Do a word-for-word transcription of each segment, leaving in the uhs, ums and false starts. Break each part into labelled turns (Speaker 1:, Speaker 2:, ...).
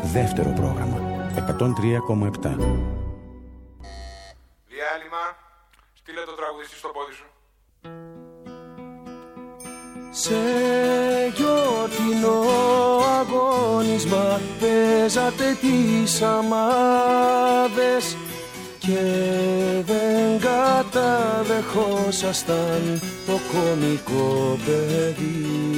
Speaker 1: Δεύτερο πρόγραμμα. εκατόν τρία κόμμα επτά.
Speaker 2: Διάλειμμα. Στείλε το τραγουδιστή στο πόδι σου.
Speaker 3: Σε γιορτινό αγώνισμα παίζατε τις αμάδες και δεν καταδεχόσασταν το κωμικό παιδί.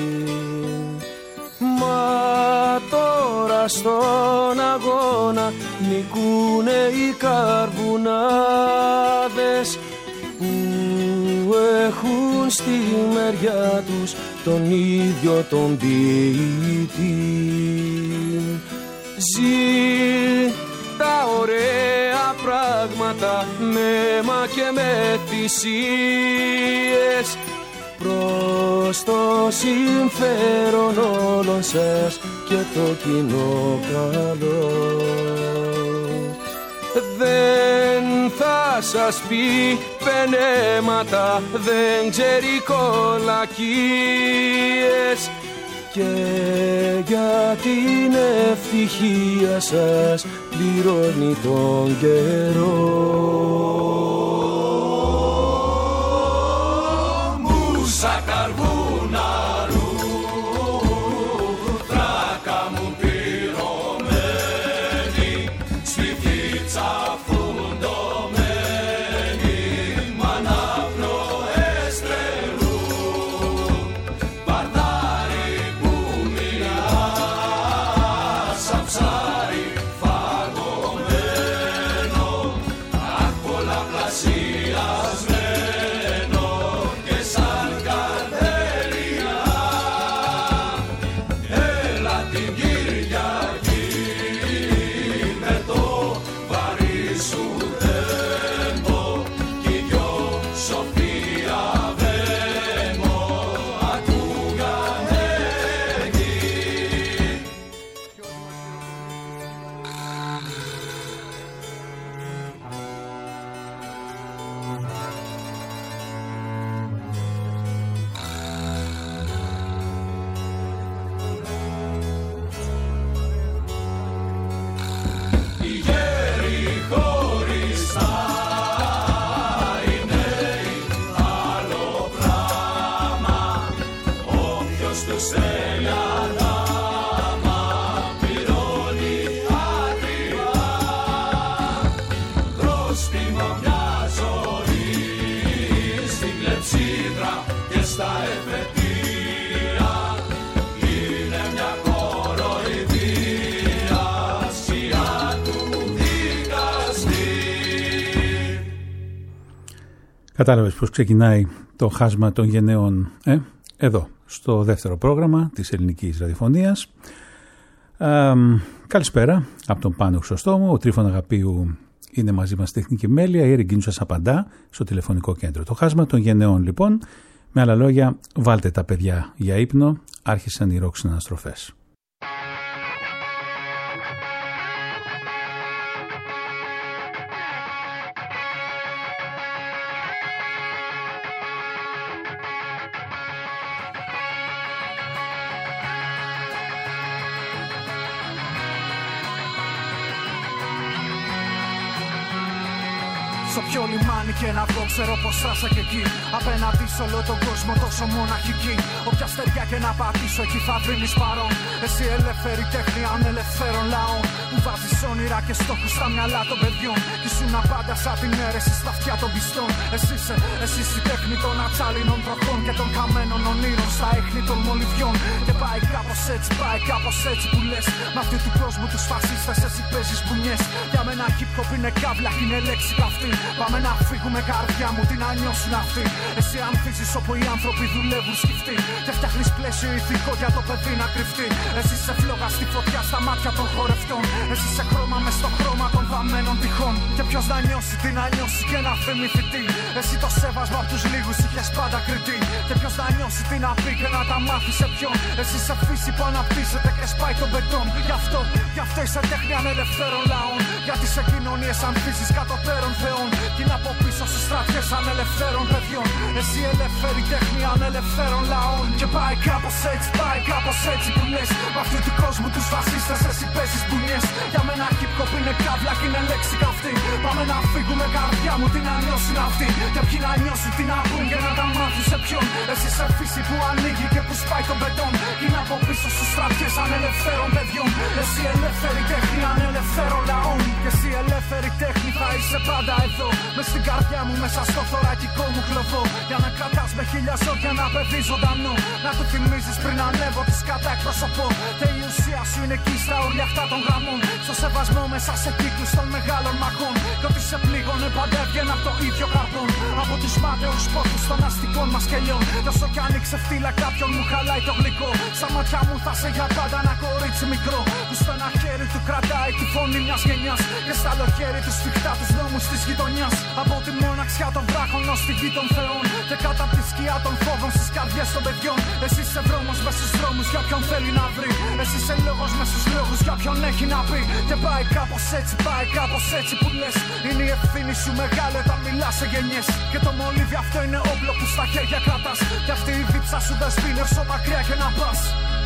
Speaker 3: Μα τώρα στον αγώνα νικούνε οι καρβουνάδες που έχουν στη μεριά τους τον ίδιο τον ποιητή. Ζει τα ωραία πράγματα με αίμα και με θυσίες προς το συμφέρον όλων σας και το κοινό καλό. Δεν θα σας πει πενέματα, δεν ξέρει κολακίες και για την ευτυχία σας πληρώνει τον καιρό. Μουσα καρβούναρου, δράκα μου πυρωμένη, στη φίτσα φουντωμένη, μάνα προέστρελου, μπαρδάρι που μοιρά, σαν ψάρι φαγωμένο, αχ πολλαπλασιασμένο και σαν καρδέλια. Έλα την Κυριακή με το βαρύ σου τέμπο κι δυο Σοφία Βέμο ακούγανε εκεί. Οι γέροι χωριστά, οι νέοι άλλο πράμα, όποιος τους θέλει αδάμα πληρώνει ακριβά. Πρόστιμο μια ζωή στην κλεψίδρα και στα εφετεία είναι μια κοροϊδία σκιά του δικαστή.
Speaker 4: Κατάλαβες πως ξεκινάει το χάσμα των γενναιών, ε? Εδώ, στο δεύτερο πρόγραμμα της ελληνικής ραδιοφωνίας. Ε, καλησπέρα από τον Πάνο Χρυσοστόμο. Ο Τρίφων Αγαπίου είναι μαζί μας στη τεχνική μέλεια. Η Ερικίνου σας απαντά στο τηλεφωνικό κέντρο. Το χάσμα των γενναιών, λοιπόν, με άλλα λόγια, βάλτε τα παιδιά για ύπνο. Άρχισαν οι ροκ συναναστροφές.
Speaker 5: Στο πιο λιμάνι και να βγω, ξέρω πως θα είσαι και εκεί. Απέναντι σε όλο τον κόσμο τόσο μοναχική. Όποια στεριά και να πατήσω, εκεί θα βρίνεις παρόν. Εσύ ελεύθερη τέχνη ανελευθέρων λαών, που βάζεις όνειρα και στόχους στα μυαλά των παιδιών. Κι ήσουν πάντα σαν την αίρεση στα αυτιά των πιστών. Εσύ είσαι, εσύ η τέχνη των ατσάλινων τροχών και των καμένων ονείρων στα ίχνη των μολυβιών. Και πάει κάπως έτσι, πάει κάπως έτσι που λες. Μ' αυτή του κόσμου τους φασίστες εσύ παίζεις μπουνιές. Για μένα hip hop είναι κάβλα και είναι λέξη καυτή. Πάμε να φύγουμε καρδιά μου, τι να νιώσουν αυτοί. Εσύ ανθίζεις όπου οι άνθρωποι δουλεύουν σκυφτοί. Και φτιάχνεις πλαίσιο ηθικό για το παιδί να κρυφτεί. Εσύ σε φλόγα στη φωτιά στα μάτια των χορευτών. Εσύ σε χρώμα μες στο χρώμα των βαμμένων τυχών. Και ποιος να νιώσει, τι να νιώσει και να θυμηθεί τι. Εσύ το σέβασμα απ' τους λίγους είχες πάντα κριτή. Και ποιος να νιώσει, τι να πει και να τα μάθει σε ποιον. Εσύ σε φύση που αναπτύσσεται και σπάει τον μπετόν. Γι' αυτό, γι' αυτό είσαι τέχνη ανελευθέρων λαών. Γιατί σε κοινωνίες ανθίζεις κατωτέρων θεών. Κι είναι από πίσω πίσω στους στρατιές ανελευθέρων παιδιών. Εσύ ελεύθερη τέχνη ανελευθέρων λαών. Και πάει κάπως έτσι, πάει κάπως έτσι που λες. Μ' αυτού του κόσμου τους φασίστες εσύ παίζεις μπουνιές. Για μένα hip hop είναι κάβλα και είναι λέξη καυτή. Πάμε να φύγουμε καρδιά μου, τι να νιώσουν αυτοί. Και ποιοι να νιώσουν, τι να πούν και να τα μάθουν σε ποιον. Εσύ σε φύση που ανοίγει και που σπάει τον μπετόν. Είναι από πίσω στους στρατιές ανελευθέρων παιδιών. Εσύ ελεύθερη τέχνη ανελευθέρων λαών. Και εσύ ελεύθερη τέχνη θα είσαι πάντα εδώ. Μες στην καρδιά μου, μέσα στο θωρακικό μου κλωβό. Για να κρατάς με χίλια ζώδια ένα παιδί ζωντανό. Να του θυμίζεις πριν ανέβω τη κατά εκπροσωπώ. Και η ουσία σου είναι εκεί στα όρια αυτά των γραμμών. Στο σεβασμό μέσα σε κύκλους των μεγάλων μαχών. Και ότι σε πλήγωνε πάντα έβγαινε από το ίδιο καρπόν. Από τους μάταιους πόθους των αστικών μας κελιών. Τόσο κι άνοιξε φτύλα κάποιον μου χαλάει το γλυκό. Στα μάτια μου θα σε για πάντα ένα κορίτσι μικρό. Που στο ένα χέρι του κρατάει τη φωνή μιας γενιάς. Και στα άλλο χέρι του σφιχτά τους νόμους της γειτονιάς. Από τη μοναξιά των βράχων ως τη γη των θεών. Και κάτω από τη σκιά των φόβων στις καρδιές των παιδιών. Εσύ είσαι δρόμος μες στους δρόμους για ποιον θέλει να βρει. Εσύ είσαι λόγος μες στους λόγους για ποιον έχει να πει. Και πάει κάπως έτσι, πάει κάπως έτσι που λες. Είναι η ευθύνη σου μεγάλη όταν μιλάς σε γενιές. Και το μολύβι αυτό είναι όπλο που στα χέρια κρατάς. Και αυτή η δίψα σου δεν σβήνει όσο μακριά και να πας.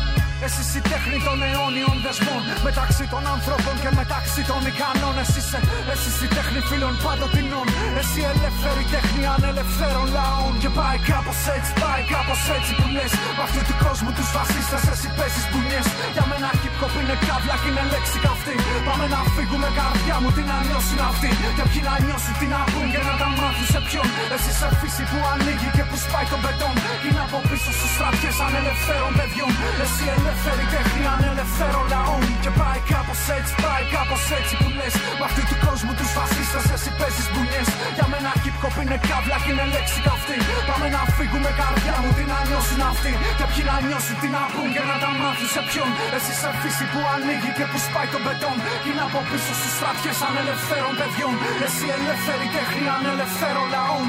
Speaker 5: Εσύ είσαι η τέχνη των αιώνιων δεσμών. Μεταξύ των ανθρώπων και μεταξύ των ικανών. Εσύ είσαι, εσύ είσαι η τέχνη φίλων παντοτινών. Εσύ ελεύθερη τέχνη ανελευθέρων λαών. Και πάει κάπως έτσι, πάει κάπως έτσι που λες. Μ' αυτού του κόσμου τους φασίστες εσύ παίζεις μπουνιές. Για μένα hip hop είναι κάβλα και είναι λέξη καυτή. Πάμε να φύγουμε καρδιά μου, τι να νιώσουν αυτοί. Και ποιοι να νιώσουν, τι να πούν και να τα μάθουν σε ποιον. Εσύ είσαι φύση που ανοίγει και που σπάει τον μπετόν. Είναι από πίσω στους στρατιές ανελευθέρων παιδιών. Εσύ ελεύθερη τέχνη ανελευθέρων λαών. Και πάει κάπως έτσι, πάει κάπως έτσι που λες. Μ' αυτού του κόσμου τους φασίστες εσύ παίζεις μπουνιές. Για μένα hip hop είναι κάβλα και είναι λέξη καυτή. Πάμε να φύγουμε καρδιά μου, τι να νιώσουν αυτοί. Και ποιοι να νιώσουν, τι να πούν και να τα μάθουν σε ποιον. Εσύ σε φύση που ανοίγει και που σπάει τον μπετόν. Είναι από πίσω στους στρατιές ανελευθέρων παιδιών. Εσύ ελεύθερη τέχνη ανελευθέρων λαών.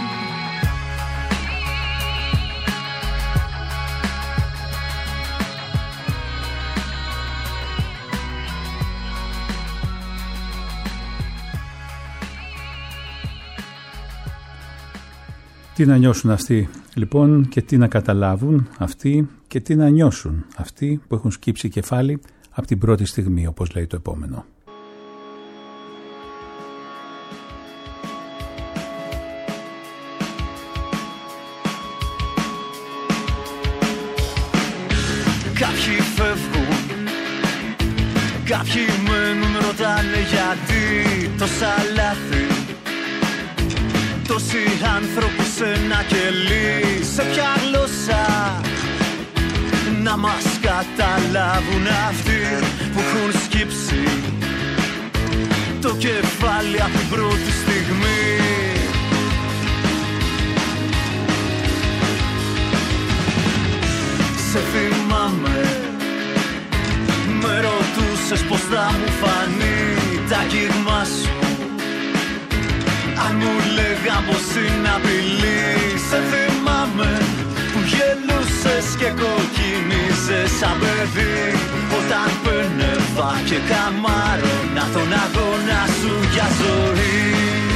Speaker 4: Τι να νιώσουν αυτοί λοιπόν και τι να καταλάβουν αυτοί και τι να νιώσουν αυτοί που έχουν σκύψει κεφάλι από την πρώτη στιγμή, όπως λέει το επόμενο.
Speaker 6: Κάποιοι φεύγουν, κάποιοι μένουν, ρωτάνε γιατί τόσα λάθη. Τόσοι άνθρωποι σε ένα κελί, σε ποια γλώσσα να μας καταλάβουν αυτοί που έχουν σκύψει το κεφάλι από την πρώτη στιγμή. Σε θυμάμαι, με ρωτούσες πως θα μου φανεί τα αγγίγμα σου. Αν μου λέγαν πως είναι απειλή. Σε θυμάμαι που γελούσες και κοκκινίζες σαν παιδί. Όταν πένευα και καμάρωνα τον αγώνα σου για ζωή.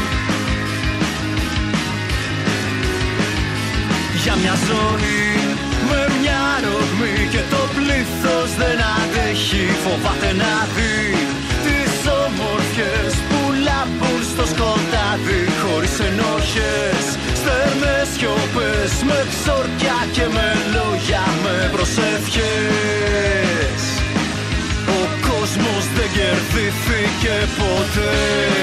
Speaker 6: Για μια ζωή με μια ρογμή και το πλήθος δεν αντέχει. Φοβάται να δει τις όμορφιες που λάμπουν στο σκοτάδι. Χωρίς ενόχες, στέρνες σιωπές, με ψωρκιά και με λόγια, με προσευχές. Ο κόσμος δεν κερδίθηκε ποτέ.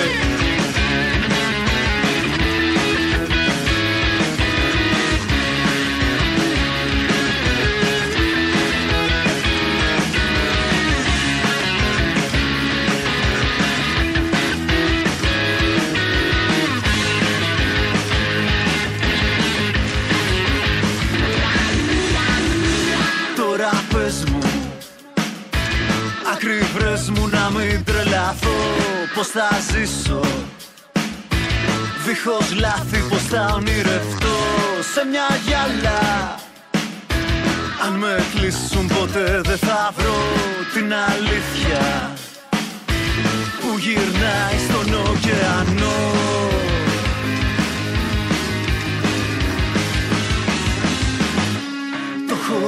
Speaker 6: Βρες μου να μην τρελαθώ, πως θα ζήσω δίχως λάθη, πως θα ονειρευτώ σε μια γυαλά. Αν με κλείσουν ποτέ δεν θα βρω την αλήθεια που γυρνάει στον ωκεανό.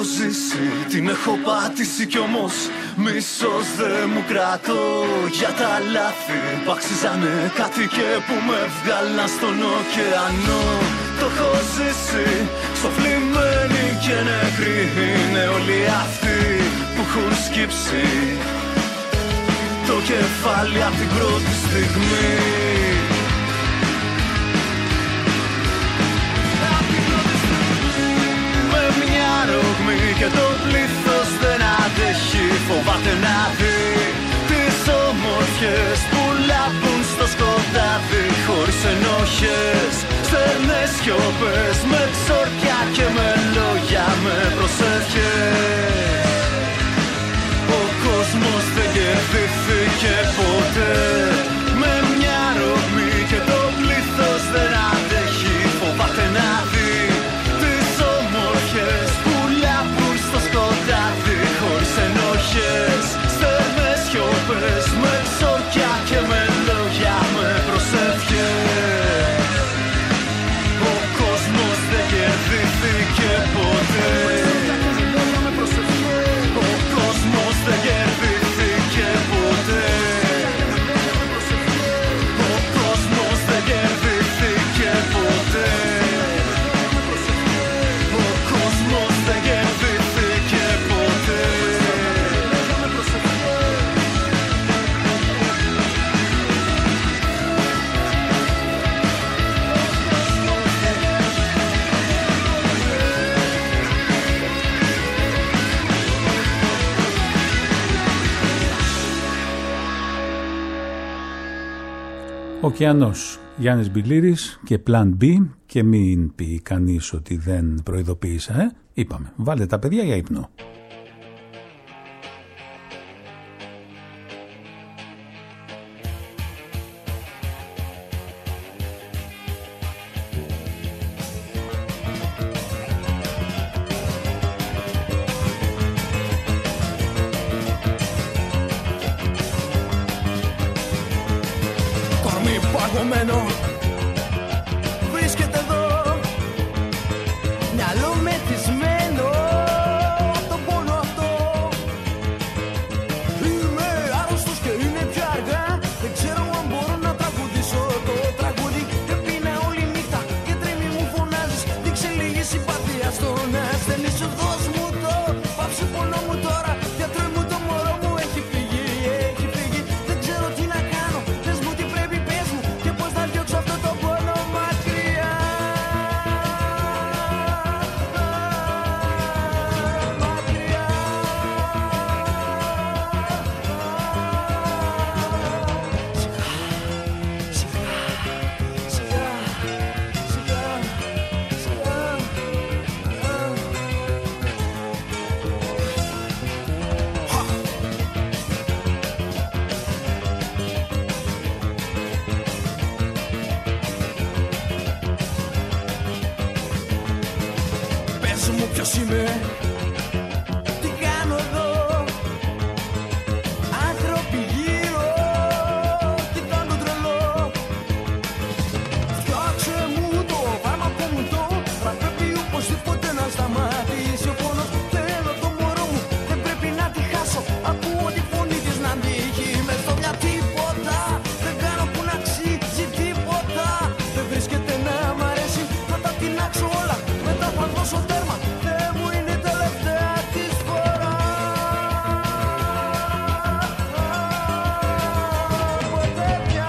Speaker 6: ζήσει, την έχω πατήσει κι όμως μίσος δεν μου κρατώ. Για τα λάθη που αξίζανε κάτι και που με βγάλαν στον ωκεανό. Το έχω ζήσει, ξοφλημένοι και νεκροί είναι όλοι αυτοί που έχουν σκύψει το κεφάλι απ' την πρώτη στιγμή. Με μια ρογμή και το πλήθος δεν αντέχει, φοβάται να δει τις όμορφιες που λάμπουν στο σκοτάδι χωρίς ενόχες, στέρνες σιωπές με ξόρκια και με λόγια, με προσευχές. Ο κόσμος δεν κερδίθηκε ποτέ. Με μια ρογμή και το πλήθος δεν αντέχει, φοβάται να δει τις όμορφιες που λάμπουν στο σκοτάδι χωρίς ενόχες, στέρνες σιωπές με ξόρκια και με λόγια, με προσευχές. Ο κόσμος δεν κερδίθηκε ποτέ. Ο κόσμος δεν κερδίθηκε ποτέ. Ο κόσμος δεν κερδίθηκε ποτέ. Ο κόσμος δεν κερδίθηκε ποτέ.
Speaker 4: Ωκεανός, Γιάννης Μπιλήρης και Plan B, και μην πει κανείς ότι δεν προειδοποίησα, ε? Είπαμε, βάλτε τα παιδιά για ύπνο.
Speaker 5: Βρίσκεται εδώ, μυαλό μεθυσμένο απ' τον πόνο αυτό. Είμαι άρρωστος και είναι πια αργά, δεν ξέρω αν μπορώ να τραγουδήσω το τραγούδι. Έπινα όλη νύχτα και τρέμει μου φωνάζεις, δείξε λίγη συμπαθία στον ασθενή σου, δώσ' μου το πάψε πόνο μου τώρα. Γιατρέ μου, το μωρό μου έχει φύγει, έχει φύγει. Δεν ξέρω τι να κάνω, πες μου τι πρέπει, πες μου και πώς να διώξω αυτό το πόνο μακριά. Μακριά. Σιγά, σιγά, σιγά, σιγά, πες μου ποιος είμαι, τι κάνω εδώ. Άνθρωποι γύρω κοιτάνε το τρελό. Φτιάξε μου το φάρμακο μου το, θα πρέπει οπωσδήποτε να σταματήσει ο πόνος. Θέλω το μωρό μου, δεν πρέπει να τη χάσω. Ακούω τη φωνή της να αντίχει μες στο μια τίποτα. Δεν κάνω που να αξίζει τίποτα. Δεν βρίσκεται να μ' αρέσει, θα τα τεινάξω όλα. Μετά θα δώσω τέρμα, Θεέ μου είναι η τελευταία της φορά. Ποτέ πια.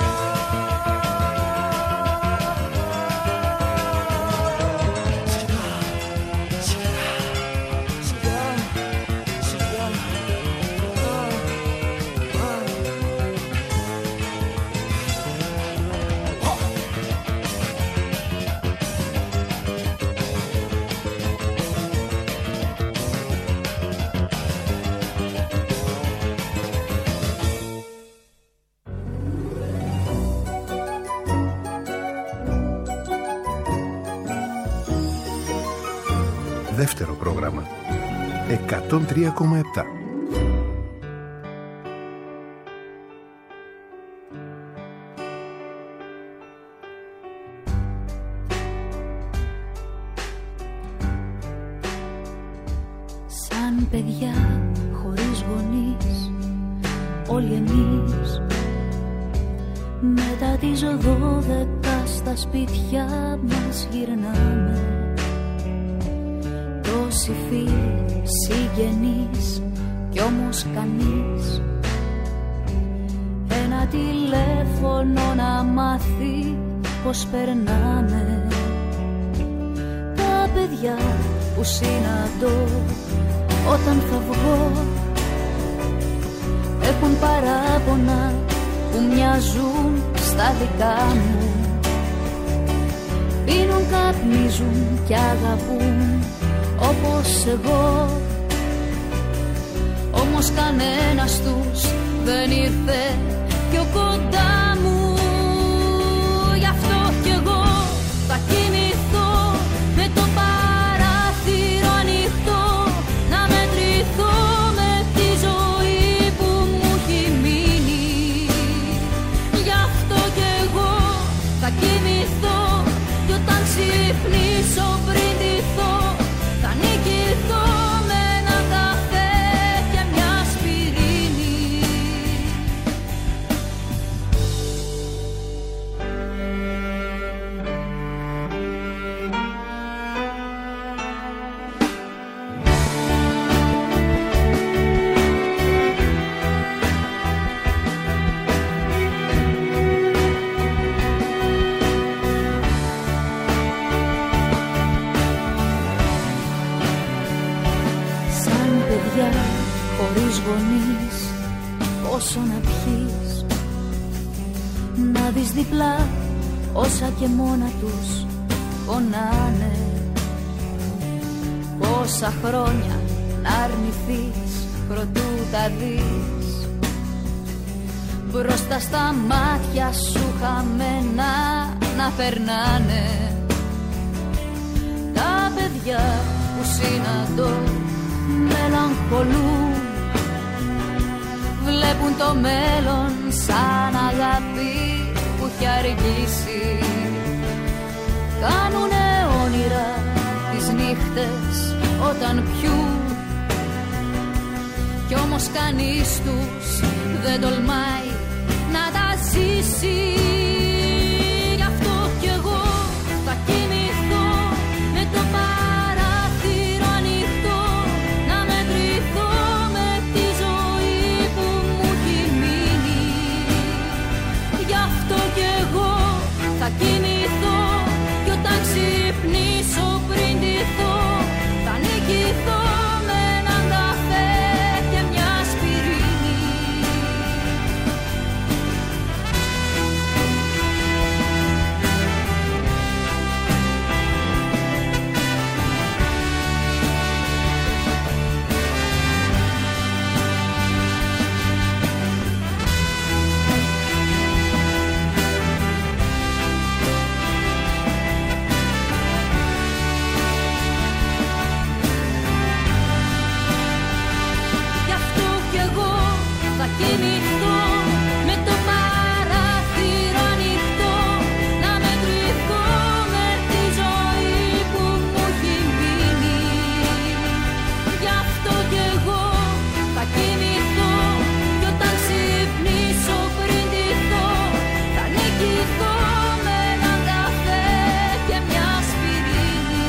Speaker 5: Σιγά, σιγά, σιγά, σιγά. Α, α.
Speaker 7: Δεύτερο πρόγραμμα εκατόν τρία κόμμα επτά.
Speaker 8: παιδιά χωρίς γονείς, όλοι εμείς μετά τις δώδεκα στα σπίτια μας γυρνάμε. Τόσοι φίλοι, συγγενείς κι όμως κανείς ένα τηλέφωνο να μάθει πως περνάμε. Τα παιδιά που συναντώ όταν θα βγω έχουν παράπονα που μοιάζουν στα δικά μου. Πίνουν, καπνίζουν κι αγαπούν όπως εγώ, όμως κανένας τους δεν ήρθε πιο κοντά μου. Γι' αυτό κι εγώ θα κοιμηθώ με το παράθυρο ανοιχτό, να μετρηθώ με τη ζωή που μου έχει μείνει. Γι' αυτό κι εγώ θα κοιμηθώ κι όταν ξυπνήσω πριν ντυθώ θα νικηθώ με ένα καφέ και μια σπιρίνη. Χωρίς γονείς, πόσο να πιείς, να δεις διπλά όσα και μόνα τους πονάνε. Πόσα χρόνια να αρνηθείς προτού τα δεις, μπροστά στα μάτια σου χαμένα να περνάνε. Τα παιδιά που συναντώ μελαγχολούν, βλέπουν το μέλλον σαν αγάπη που έχει αργήσει. Κάνουνε όνειρα τις νύχτες όταν πιούν, κι όμως κανείς τους δεν τολμάει να τα ζήσει. Γι' αυτό κι εγώ θα κοιμηθώ με το παράθυρο ανοιχτό, να μετρηθώ με τη ζωή που μου έχει μείνει. Γι' αυτό κι εγώ θα κοιμηθώ κι όταν ξυπνήσω πριν ντυθώ θα νικηθώ με έναν καφέ και μια σπιρίνη. Κοιμηθώ με το παράθυρο ανοιχτό, να μετρηθώ με τη ζωή που μου έχει μείνει. Γι' αυτό κι εγώ θα κοιμηθώ κι όταν ξυπνήσω πριν ντυθώ θα νικηθώ με έναν καφέ και μια σπιρίνη.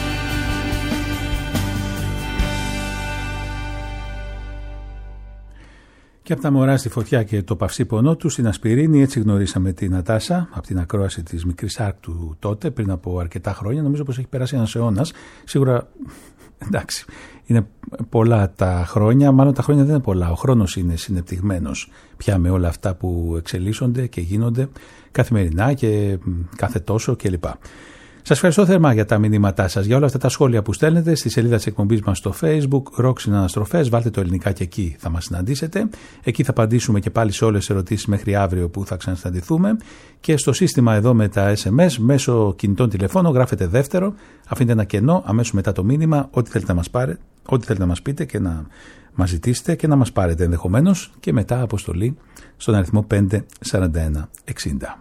Speaker 4: Και από τα μωρά στη φωτιά και το παυσίπονό του στην ασπιρίνη, έτσι γνωρίσαμε την Νατάσα από την ακρόαση της Μικρής Άρκτου τότε, πριν από αρκετά χρόνια. Νομίζω πως έχει περάσει ένας αιώνας. Σίγουρα, εντάξει, είναι πολλά τα χρόνια, μάλλον τα χρόνια δεν είναι πολλά. Ο χρόνος είναι συνεπτυγμένος πια με όλα αυτά που εξελίσσονται και γίνονται καθημερινά και κάθε τόσο κλπ. Σας ευχαριστώ θερμά για τα μηνύματά σας, για όλα αυτά τα σχόλια που στέλνετε στη σελίδα της εκπομπής μας στο Facebook, Rock Συναναστροφές, βάλτε το ελληνικά και εκεί θα μας συναντήσετε. Εκεί θα απαντήσουμε και πάλι σε όλες τις ερωτήσεις μέχρι αύριο που θα ξανασυναντηθούμε. Και στο σύστημα εδώ με τα ες εμ ες, μέσω κινητών τηλεφώνων, γράφετε δεύτερο, αφήνετε ένα κενό αμέσως μετά το μήνυμα, ό,τι θέλετε να μας πάρετε, ό,τι θέλετε να μας πείτε και να μας ζητήσετε και να μας πάρετε ενδεχομένως, και μετά αποστολή στον αριθμό πέντε σαράντα ένα εξήντα.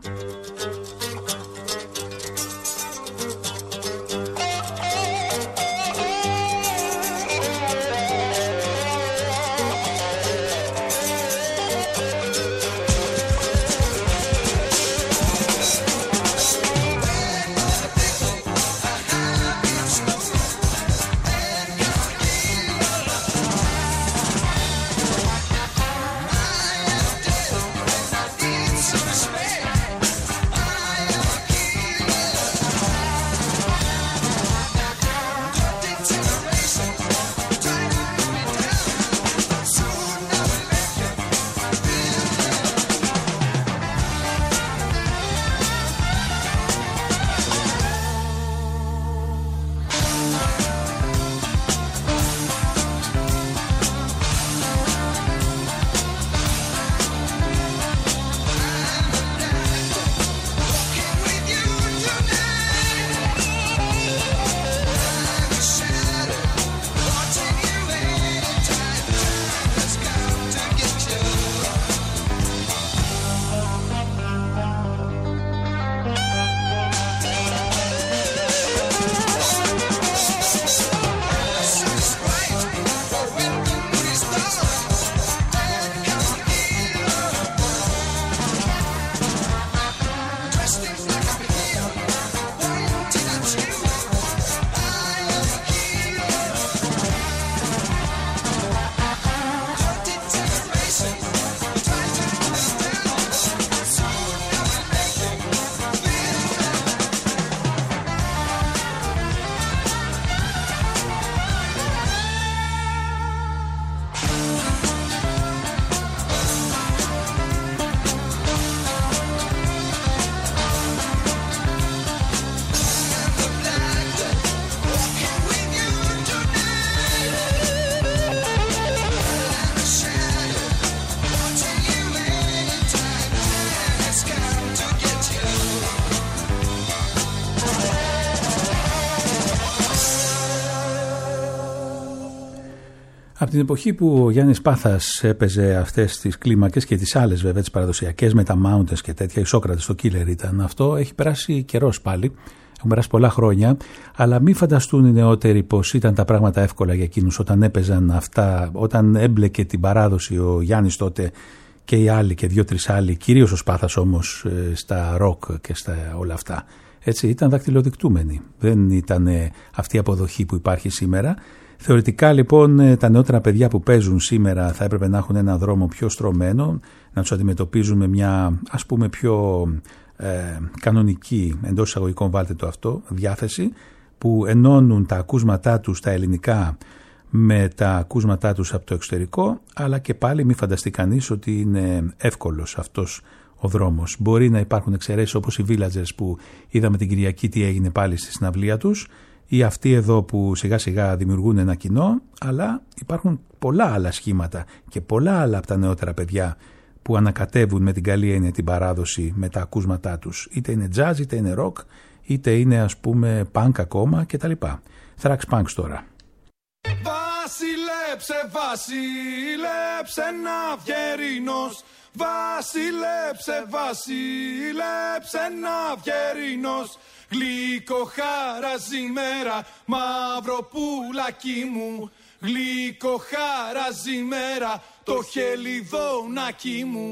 Speaker 4: την εποχή που ο Γιάννης Πάθας έπαιζε αυτές τις κλίμακες και τις άλλες βέβαια τις παραδοσιακές με τα Mountains και τέτοια, οι Σόκρατες, το Killer ήταν αυτό, έχει περάσει καιρός πάλι, έχουν περάσει πολλά χρόνια, αλλά μην φανταστούν οι νεότεροι πως ήταν τα πράγματα εύκολα για εκείνους όταν έπαιζαν αυτά, όταν έμπλεκε την παράδοση ο Γιάννης τότε και οι άλλοι και δύο-τρεις άλλοι, κυρίως ο Σπάθας όμως στα ροκ και στα όλα αυτά. Έτσι ήταν δακτυλοδεικτούμενοι, δεν ήταν αυτή η αποδοχή που υπάρχει σήμερα. Θεωρητικά λοιπόν τα νεότερα παιδιά που παίζουν σήμερα θα έπρεπε να έχουν ένα δρόμο πιο στρωμένο, να τους αντιμετωπίζουν με μια ας πούμε πιο ε, κανονική, εντός εισαγωγικών βάλτε το αυτό, διάθεση, που ενώνουν τα ακούσματά τους τα ελληνικά με τα ακούσματά τους από το εξωτερικό, αλλά και πάλι μη φανταστεί κανείς ότι είναι εύκολος αυτός ο δρόμος. Μπορεί να υπάρχουν εξαιρέσεις όπως οι Villagers που είδαμε την Κυριακή τι έγινε πάλι στη συναυλία τους, ή αυτοί εδώ που σιγά σιγά δημιουργούν ένα κοινό, αλλά υπάρχουν πολλά άλλα σχήματα και πολλά άλλα από τα νεότερα παιδιά που ανακατεύουν με την καλή έννοια την παράδοση με τα ακούσματά τους. Είτε είναι jazz, είτε είναι rock, είτε είναι ας πούμε punk ακόμα κτλ. Thrax Punks τώρα.
Speaker 3: Βασιλέψε, βασιλέψε ναυγερινός, βασιλέψε, βασιλέψε ναυγερινός, γλυκό χαράζει μέρα, μαύρο πουλάκι μου, γλυκό χαράζει μέρα, το χελιδόνάκι μου.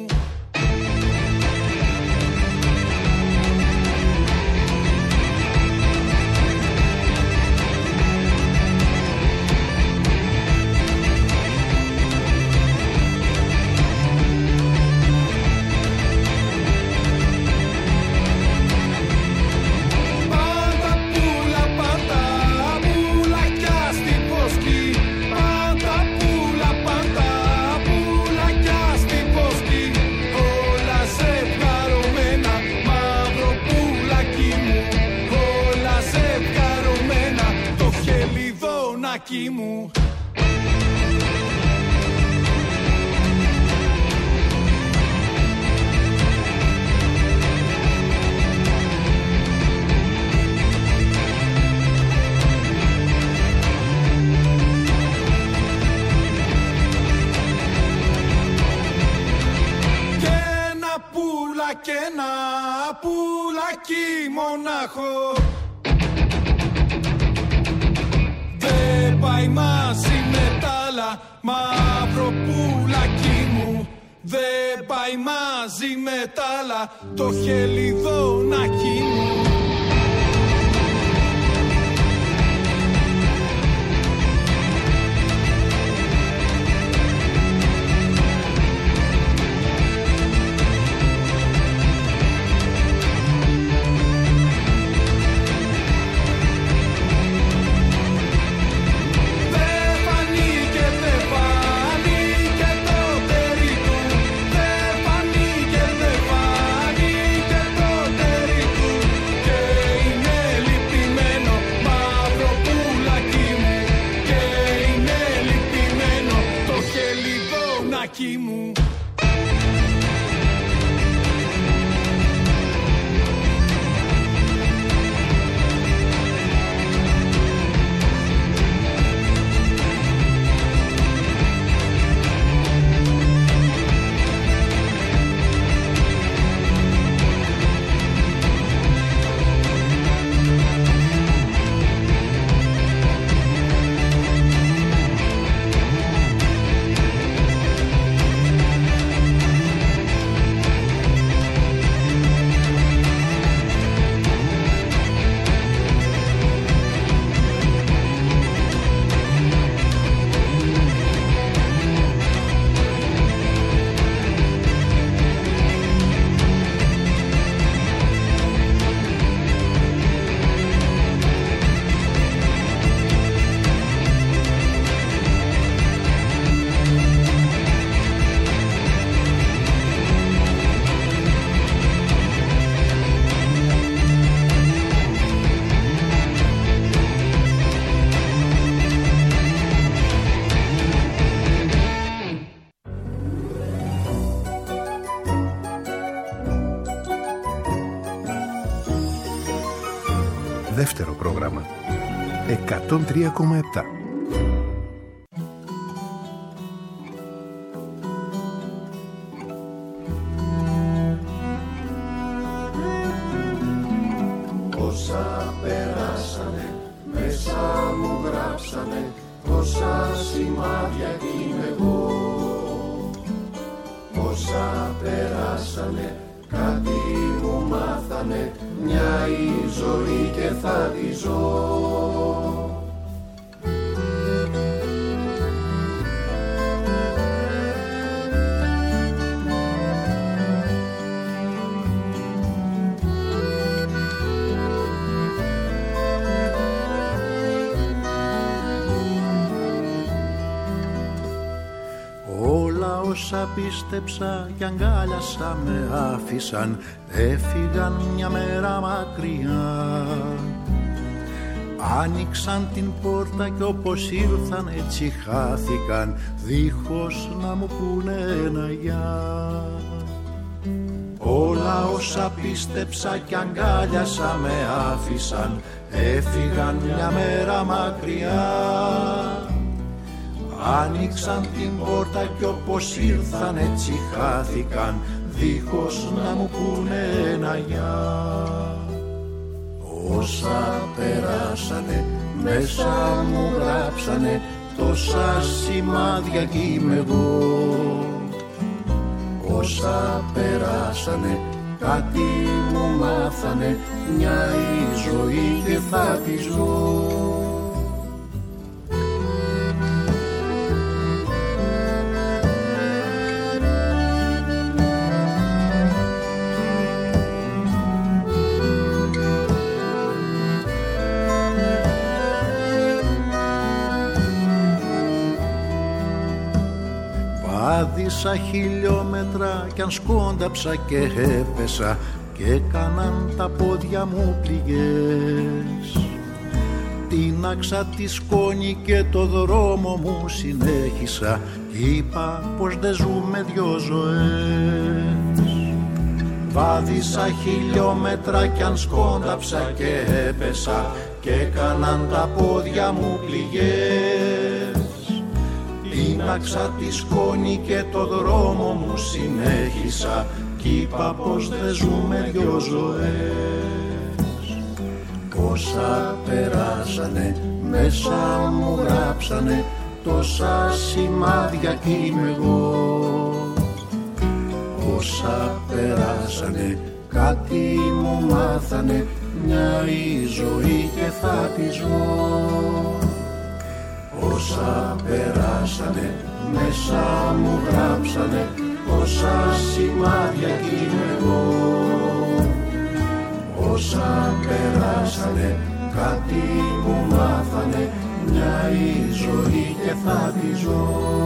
Speaker 3: Μου. Και ένα πουλα και ένα πουλάκι μονάχο δεν πάει μαζί με τ' άλλα, μαύρο πουλάκι μου. Δεν πάει μαζί με τ' άλλα, το χελιδόνάκι μου. Μου.
Speaker 7: Δεύτερο πρόγραμμα εκατόν τρία κόμμα επτά.
Speaker 9: σημάδια κι είμαι εγώ. Όσα περάσανε, κάτι μου μάθανε, μια η ζωή και θα τη ζω.
Speaker 10: Όσα πίστεψα κι αγκάλιασα με άφησαν, έφυγαν μια μέρα μακριά. Άνοιξαν την πόρτα κι όπως ήρθαν έτσι χάθηκαν, δίχως να μου πούνε ένα γεια. Όλα όσα πίστεψα κι αγκάλιασα με άφησαν, έφυγαν μια μέρα μακριά. Άνοιξαν την πόρτα κι όπως ήρθαν έτσι χάθηκαν, δίχως να μου πούνε ένα γεια. Όσα περάσανε μέσα μου γράψανε, τόσα σημάδια κι είμαι εγώ. Όσα περάσανε κάτι μου μάθανε, μια η ζωή και θα τη ζω. Βάδισα χιλιόμετρα κι αν σκόνταψα και έπεσα και έκαναν τα πόδια μου πληγές. Τίναξα τη σκόνη και το δρόμο μου συνέχισα κι είπα πως δεν ζούμε δυο ζωές. Βάδισα χιλιόμετρα κι αν σκόνταψα και έπεσα και έκαναν τα πόδια μου πληγές. Τίναξα τη σκόνη και το δρόμο μου συνέχισα κι είπα πως δεν ζούμε δυο ζωές. Όσα περάσανε μέσα μου γράψανε, τόσα σημάδια κι είμαι εγώ. Όσα περάσανε κάτι μου μάθανε, μια η ζωή και θα τη ζω. Όσα περάσανε μέσα μου γράψανε, τόσα σημάδια κι είμαι εγώ. Όσα περάσανε κάτι μου μάθανε, μια η ζωή και θα τη ζω.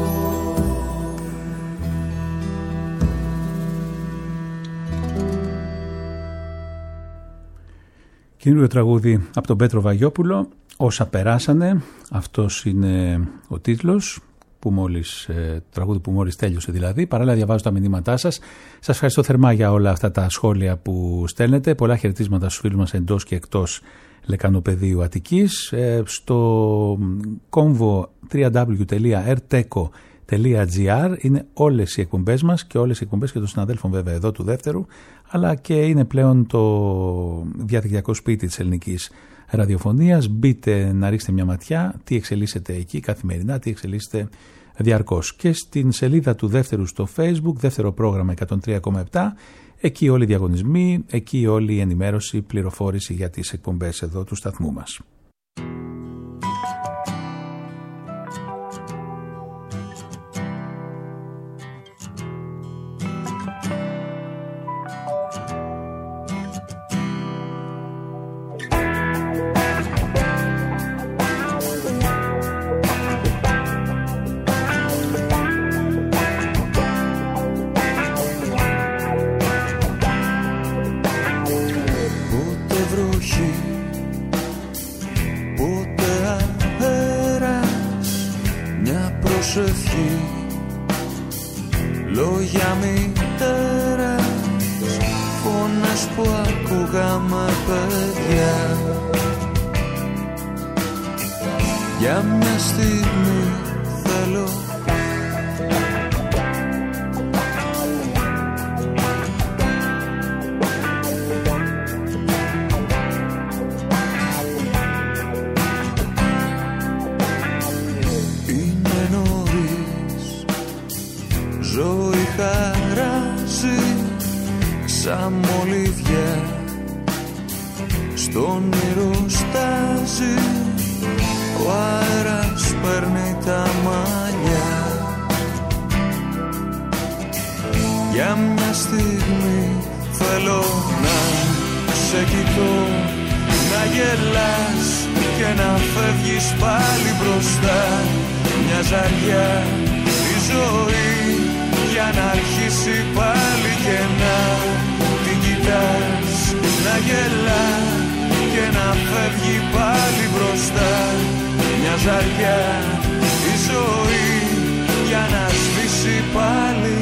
Speaker 4: Καινούριο τραγούδι από τον Πέτρο Βαγιόπουλο, Όσα περάσανε, αυτός είναι ο τίτλος που μόλις, ε, τραγούδι που μόλις τέλειωσε δηλαδή. Παράλληλα διαβάζω τα μηνύματά σας. Σας ευχαριστώ θερμά για όλα αυτά τα σχόλια που στέλνετε. Πολλά χαιρετίσματα στους φίλους μας εντός και εκτός Λεκανοπεδίου Αττικής. Ε, στο κόμβο double-u double-u double-u τελεία ερτέκο τελεία τζι άρ είναι όλες οι εκπομπές μας και όλες οι εκπομπές και των συναδέλφων βέβαια εδώ του δεύτερου, αλλά και είναι πλέον το διαδικτυακό σπίτι της ελληνικής ραδιοφωνίας. Μπείτε να ρίξετε μια ματιά τι εξελίσσεται εκεί καθημερινά, τι εξελίσσεται διαρκώς. Και στην σελίδα του δεύτερου στο Facebook, δεύτερο πρόγραμμα εκατόν τρία κόμμα επτά, εκεί όλοι οι διαγωνισμοί, εκεί όλη η ενημέρωση, πληροφόρηση για τις εκπομπές εδώ του σταθμού μας.
Speaker 3: Λόγια μητέρας, φωνές που ακούγαμε παιδιά. Για μια στιγμή θέλω είναι ζωή χαράζει σαν μολύβια, στον όνειρο στάζει, ο αέρας παίρνει τα μαλλιά. Για μια στιγμή θέλω να σε κοιτώ, να γελάς και να φεύγεις πάλι μπροστά. Μια ζαριά η ζωή για να αρχίσει πάλι και να την κοιτάς, να γελά και να φεύγει πάλι μπροστά. Μια ζαριά η ζωή για να σβήσει πάλι.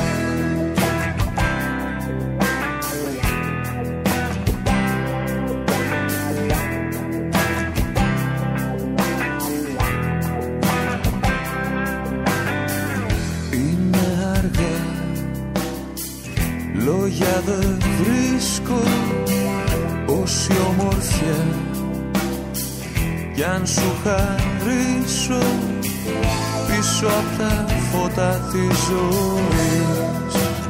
Speaker 3: Λόγια δεν βρίσκω, όση ομορφιά κι αν σου χαρίσω πίσω απ' τα φώτα της ζωής.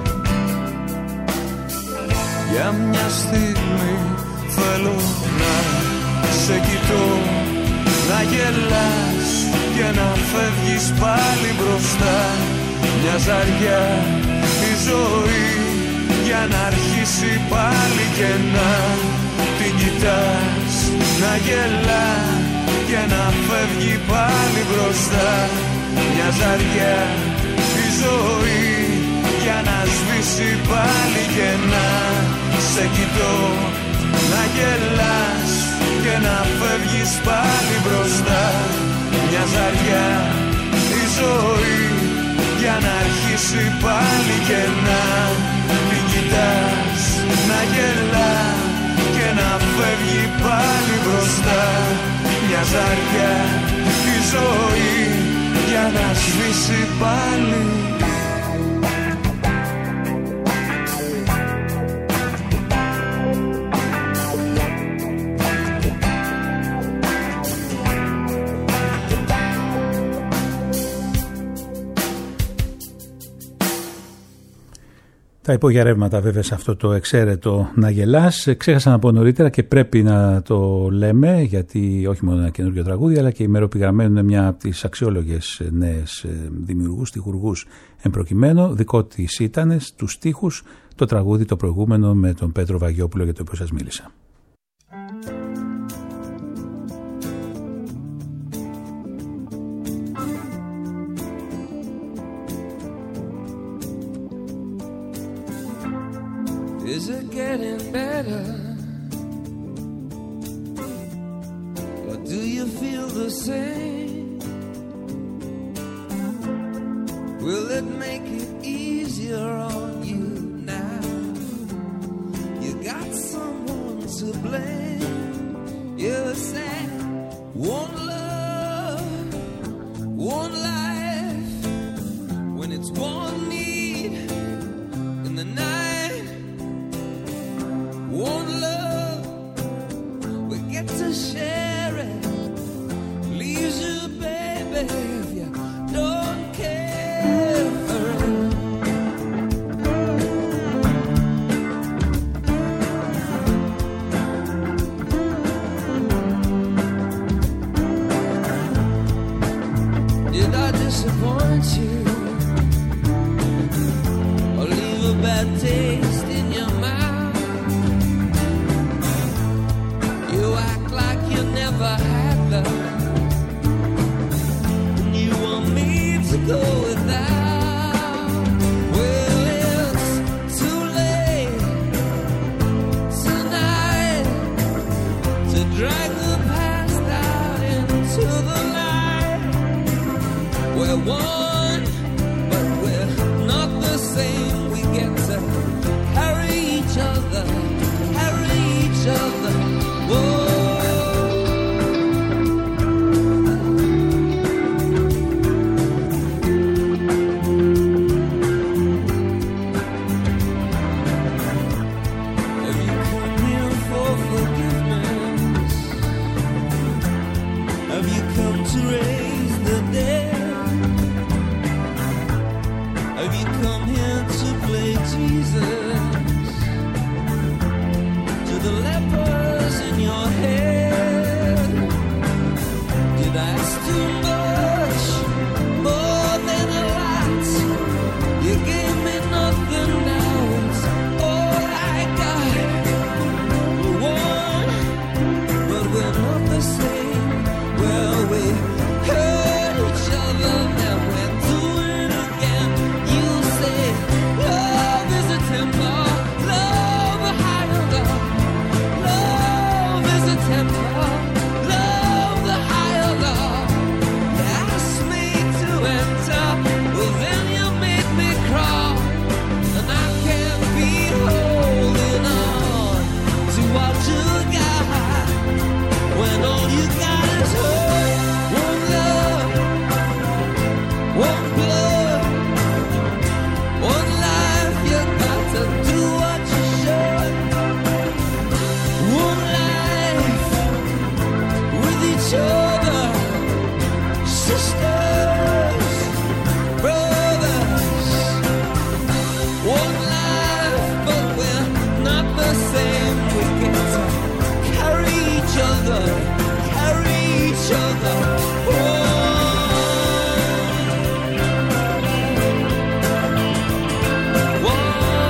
Speaker 3: Για μια στιγμή θέλω να σε κοιτώ, να γελάς και να φεύγεις πάλι μπροστά. Μια ζαριά η ζωή για να αρχίσει πάλι και να την κοιτάς, να γελά και να φεύγει πάλι μπροστά. Μια ζαριά η ζωή για να σβήσει πάλι και να σε κοιτώ, να γελάς και να φεύγεις πάλι μπροστά. Μια ζαριά η ζωή για να αρχίσει πάλι και να την κοιτάς, να γελά και να φεύγει πάλι μπροστά. Μια ζαριά η ζωή για να σβήσει πάλι.
Speaker 4: Τα υπογειαρεύματα βέβαια σε αυτό το εξαίρετο να γελάς. Ξέχασα να πω νωρίτερα και πρέπει να το λέμε, γιατί όχι μόνο ένα καινούργιο τραγούδι, αλλά και η Μεροπηγραμμένου είναι μια από τις αξιόλογες νέες δημιουργούς, στιχουργούς εμπροκειμένου. Δικό της ήταν τους στίχους το τραγούδι το προηγούμενο με τον Πέτρο Βαγιόπουλο για το οποίο σας μίλησα.
Speaker 3: Is it getting better? Or do you feel the same? Will it make it easier on you now? You got someone to blame. You said one love, one life. When it's one need in the night, one love, we get to share it. Leaves you, baby, if you don't care for it. Did I disappoint you? Or leave a bad taste in your mouth? You act like you never had love, and you want me to go without. Well, it's too late tonight to drag the past out into the light. We're one, but we're not the same. We get to Have you come here to play Jesus? To the lepers in your head, did I ask too much? More than a lot. You gave me nothing now. It's all I got. One, but we're not the same. Well, we hurt each other, then we're doing it again. You say love is a temper, love a higher love. Love is a temper, love the higher love. You asked me to enter, well then you made me crawl, and I can't be holding on to what you got when all you got is hurt. One love, one blood, one life. You got to do what you should. One life with each other, sisters, brothers. One life, but we're not the same. We get to carry each other, carry each other. One, one.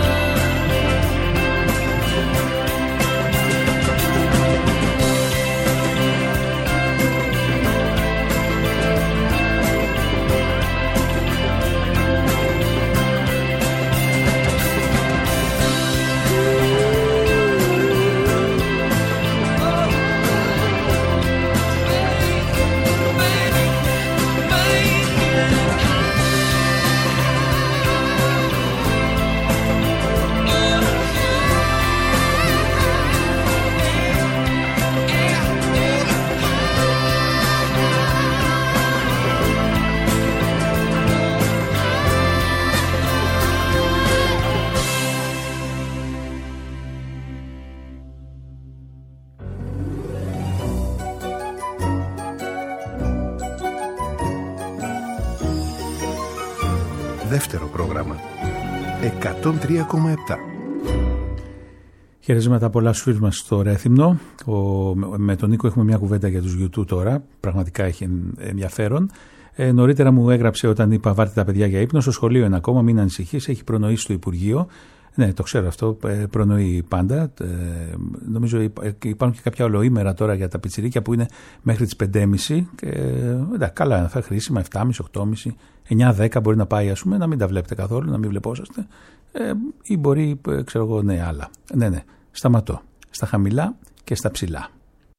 Speaker 7: Δεύτερο πρόγραμμα εκατόν τρία κόμμα επτά.
Speaker 4: Χαιρετίσματα πολλά στους φίλους μας στο Ρέθυμνο. Ο, με τον Νίκο έχουμε μια κουβέντα για τους YouTube τώρα. Πραγματικά έχει ενδιαφέρον. Ε, νωρίτερα μου έγραψε όταν είπα βάλτε τα παιδιά για ύπνο. Στο σχολείο είναι ακόμα, μην ανησυχείς. Έχει προνοήσει στο Υπουργείο. Ναι, το ξέρω αυτό. Ε, προνοεί πάντα. Ε, νομίζω υπάρχουν και κάποια ολοήμερα τώρα για τα πιτσιρίκια που είναι μέχρι τις πέντε και μισή. Ε, εντάξει, καλά, θα χρήσιμα. επτά και μισή, οκτώ και μισή, εννιά δέκα μπορεί να πάει, ας πούμε, να μην τα βλέπετε καθόλου, να μην βλεπόσαστε. Ε, ή μπορεί, ξέρω εγώ, ναι, άλλα. Ναι, ναι. Σταματώ. Στα χαμηλά και στα ψηλά.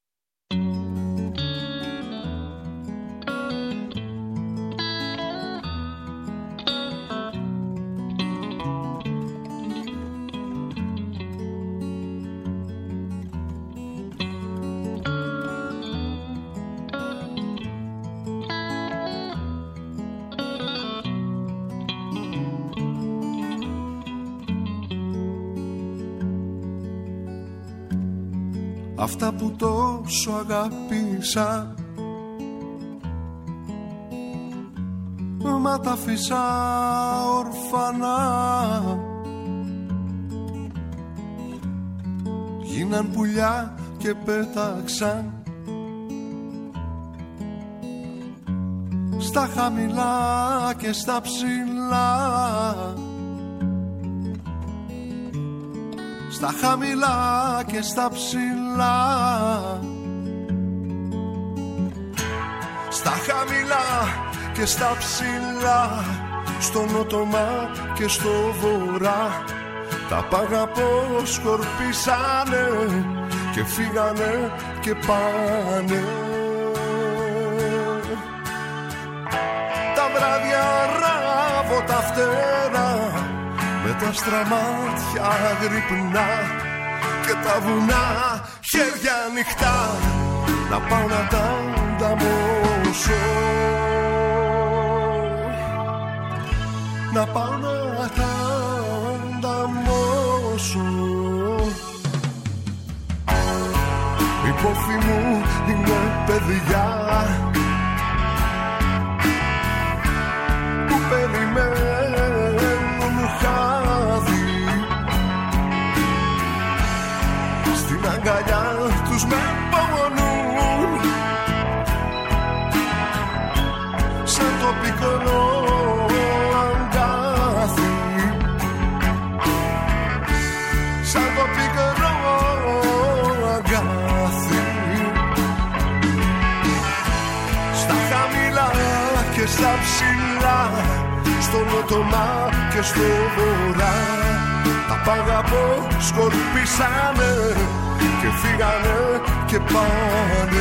Speaker 10: Αυτά που τόσο αγάπησα, μα τα αφήσα ορφανά. Γίναν πουλιά και πέταξαν στα χαμηλά και στα ψηλά. Στα χαμηλά και στα ψηλά. Στα χαμηλά και στα ψηλά. Στο νότομα και στο βορρά. Τα παγαπώ σκορπίσανε και φύγανε και πάνε. Τα βράδια ράβω τα φτερά με τα στραμάτια γρυπνά και τα βουνά χέρια ανοιχτά να πάω να τα ανταμώσω, να πάω να τα ανταμώσω. Η πόφη μου είναι παιδιά που περιμένουν
Speaker 9: νότονα και στο βορρά. Τα πάγα πως σκορπίσανε και φύγανε και πάνε.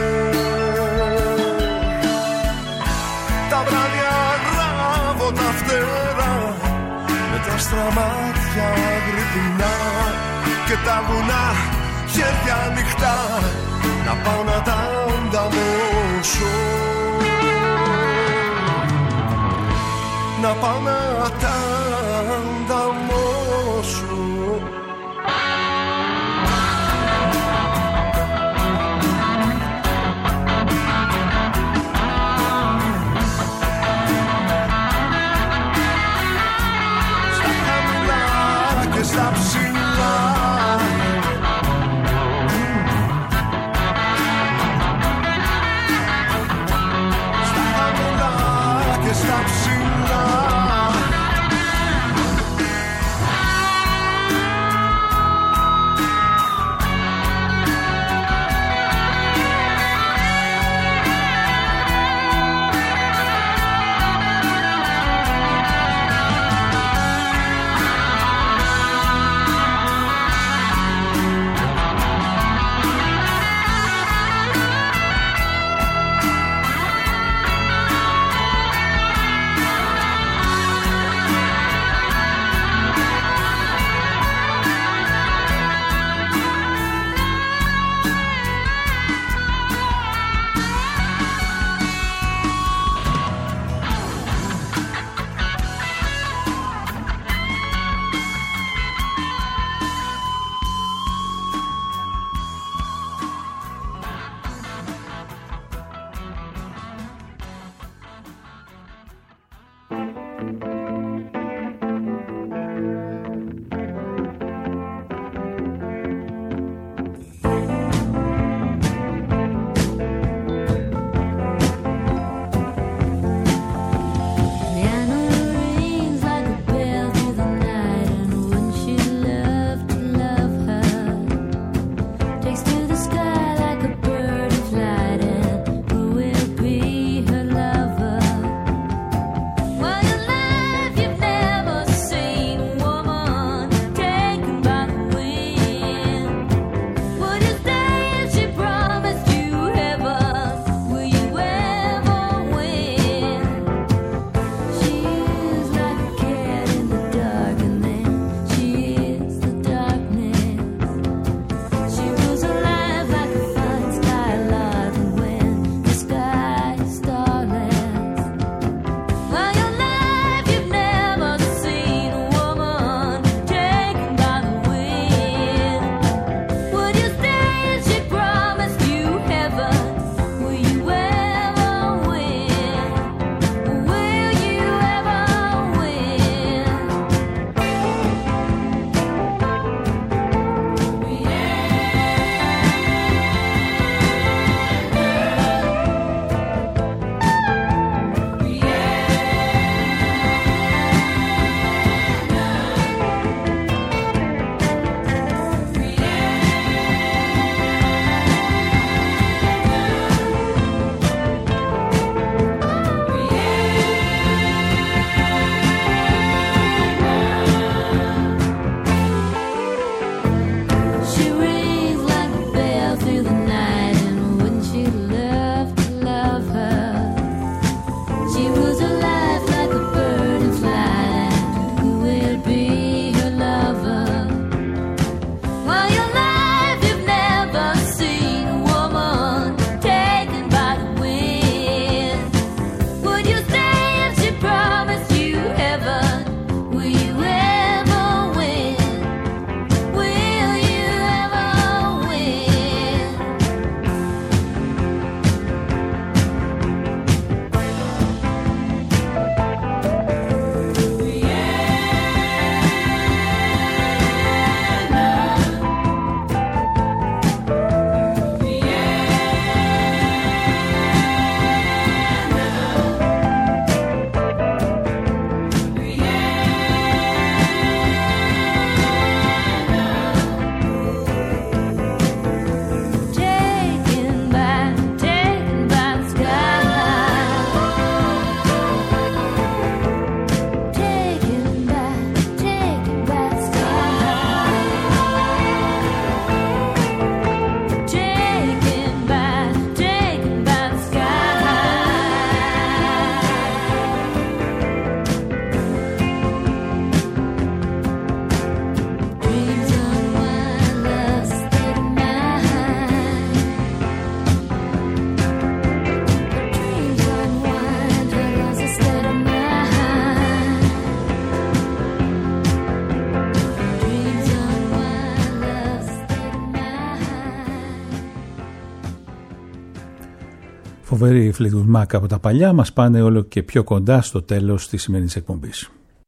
Speaker 9: Τα βράδια ράβω τα φτερά με τα στραμάτια γρυπνά και τα βουνά χέρια ανοιχτά να πάω να τα ανταμώσω. Να πάω να τα ανταμώσω. Στα χαμηλά και στα ψηλά, στα χαμηλά και στα ψηλά.
Speaker 4: φοβεροί Fleetwood Mac από τα παλιά μας πάνε όλο και πιο κοντά στο τέλος της σημερινής εκπομπής.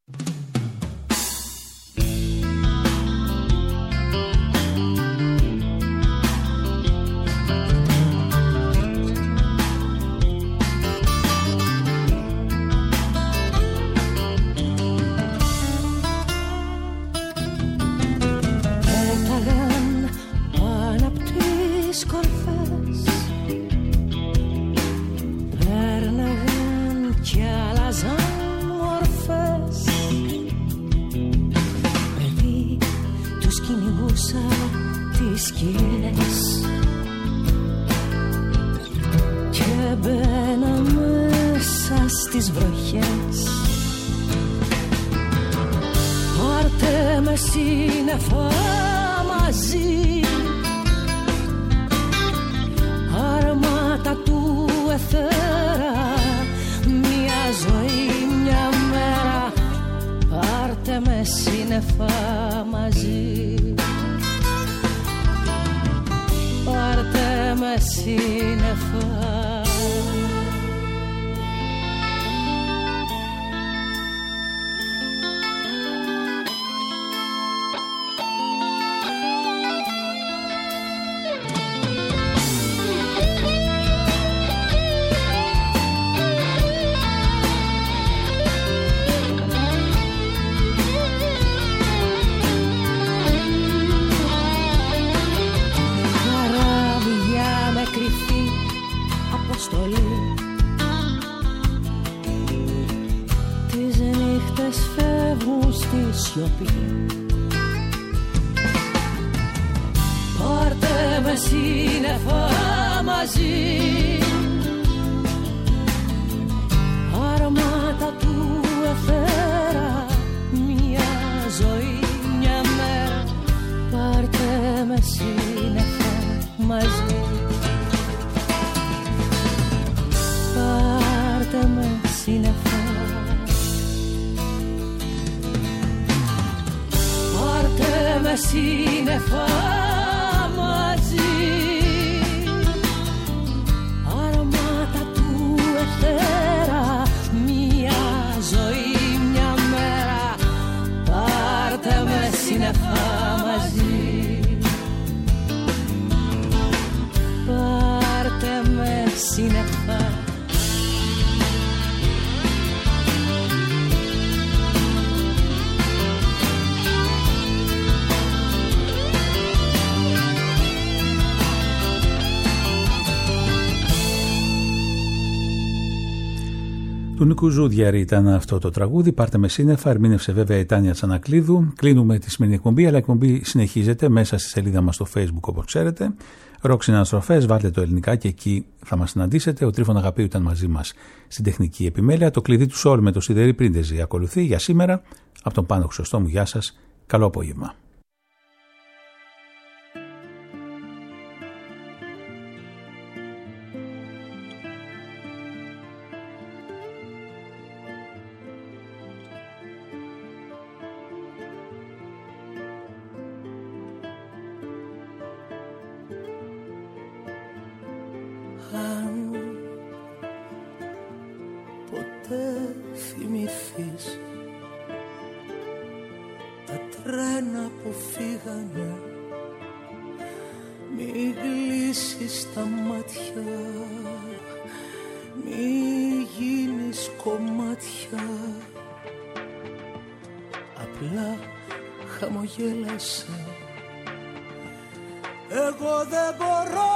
Speaker 4: Του Νίκου Ζούδιαρη ήταν αυτό το τραγούδι. Πάρτε με σύννεφα. Ερμήνευσε βέβαια η Τάνια Τσανακλείδου. Κλείνουμε τη σημερινή εκπομπή, αλλά η εκπομπή συνεχίζεται μέσα στη σελίδα μας στο Facebook, όπως ξέρετε. Ροκ Συναναστροφές, βάλτε το ελληνικά και εκεί θα μας συναντήσετε. Ο Τρίφων Αγαπίου ήταν μαζί μας στην τεχνική επιμέλεια. Το κλειδί του Σόλ με το Σιδερή Πρίντεζη ακολουθεί για σήμερα. Από τον Πάνο Χρυσοστόμου, γεια σας. Καλό απόγευμα.
Speaker 3: Εγώ δεν μπορώ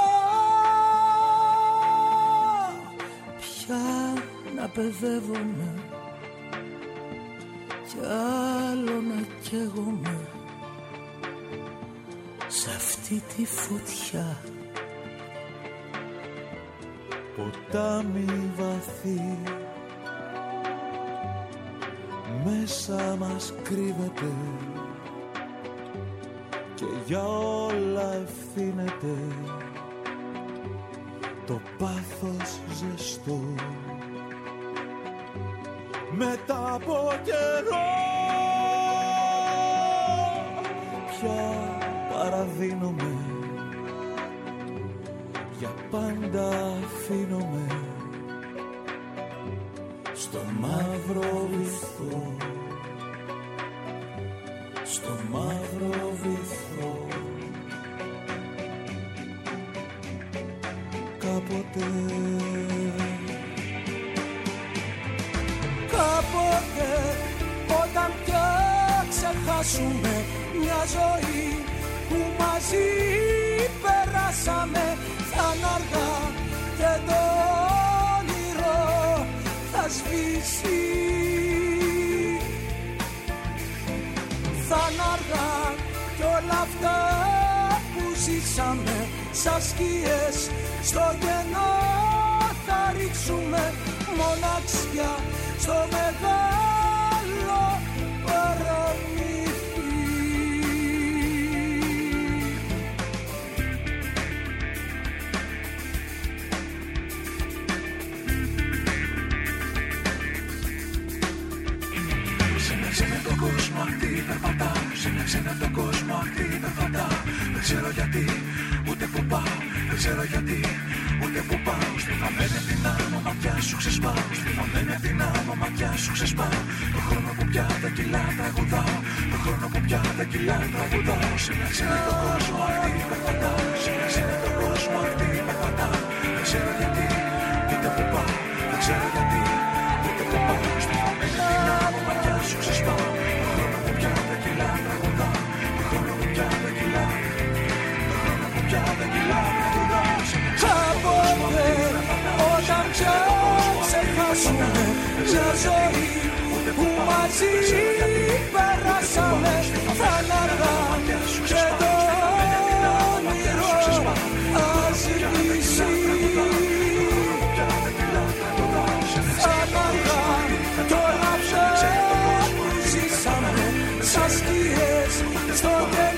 Speaker 3: πια να παιδεύομαι κι άλλο να καίγομαι σε αυτή τη φωτιά.
Speaker 11: Ποτάμι βαθύ μέσα μας κρύβεται και για όλα ευθύνεται το πάθος ζεστό. Μετά από καιρό πια παραδίνομαι για πάντα αφήνομαι στο μαύρο βυθό, στο μαύρο βυθό. Κάποτε, κάποτε όταν πια ξεχάσουμε μια ζωή που μαζί περάσαμε, θα είναι αργά και το όνειρο θα σβήσει. Θα είναι αργά κι όλα αυτά που ζήσαμε σαν σκιές στο κενό θα ρίξουμε μοναξιά στο μεγάλο παραμύθι.
Speaker 12: Σύνεξε με τον κόσμο αυτή περπατάω, σύνεξε με τον κόσμο αυτή περπατάω. Δεν ξέρω γιατί, ούτε που πάω, δεν ξέρω γιατί, ούτε που πάω. Στη φαμένη την άμμο ματιά σου ξεσπάω, στη φαμένη την άμμο ματιά σου ξεσπάω. Το χρόνο που πια τα κιλά τραγουδάω, το χρόνο που πια τα κιλά τραγουδάω. Σύνεξε με τον κόσμο αυτή περπατάω, σύνεξε με τον κόσμο αυτή περπατάω. Δεν ξέρω γιατί, ούτε που πάω, δεν ξέρω γιατί, ούτε που πάω. Στη φαμένη την άμμο ματιά σου ξεσπάω, το χρόνο που πια τα κιλά τραγουδάω, το χρόνο που πια τα κιλά, το χρόνο που πια τα κιλά τραγουδάω.
Speaker 11: Κάποτε όταν πια ξεχάσουμε μια ζωή που μαζί περάσαμε, θα είναι αργά και το όνειρο θα σβήσει. Θα είναι αργά κι όλα αυτά που ζήσαμε σαν σκιές στο τέλος.